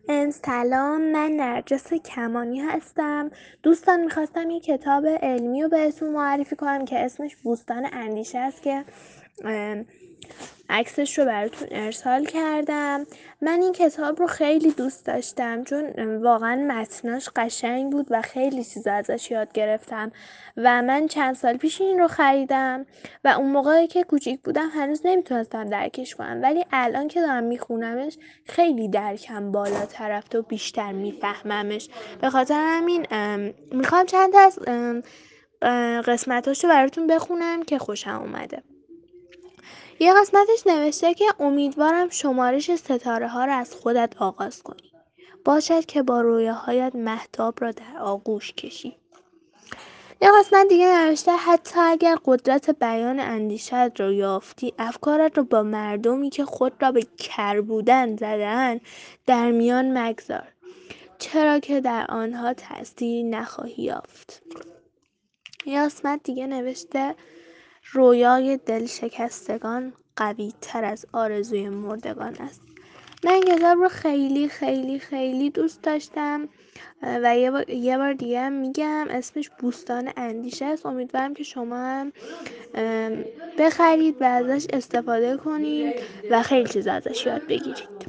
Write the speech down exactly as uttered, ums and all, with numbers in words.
ام، سلام، من نرجس کمانی هستم. دوستان میخواستم یه کتاب علمی رو بهتون معرفی کنم که اسمش بوستان اندیشه است که ام، عکسش رو براتون ارسال کردم. من این کتاب رو خیلی دوست داشتم چون واقعا متناش قشنگ بود و خیلی چیزا ازش یاد گرفتم و من چند سال پیش این رو خریدم و اون موقعی که کوچیک بودم هنوز نمیتونستم درکش کنم، ولی الان که دارم میخونمش خیلی درکم بالاتر رفته و بیشتر میفهممش. به خاطر همین میخوام چند تا از قسمتاشو براتون بخونم که خوشم اومده. یه قسمتش نوشته که امیدوارم شمارش ستاره ها را از خودت آغاز کنی. باشد که با رویاهایت مهتاب را در آغوش کشی. یه قسمت دیگه نوشته حتی اگر قدرت بیان اندیشت را یافتی، افکارت را با مردمی که خود را به کر بودن زدن در میان مگذار، چرا که در آنها تأثیری نخواهی یافت. یه قسمت دیگه نوشته رویای دل شکستگان قوی تر از آرزوی مردگان است. من این کتاب رو خیلی خیلی خیلی دوست داشتم و یه بار, یه بار دیگه هم میگم اسمش بوستان اندیشه است. امیدوارم که شما هم بخرید و ازش استفاده کنید و خیلی چیز ازش یاد بگیرید.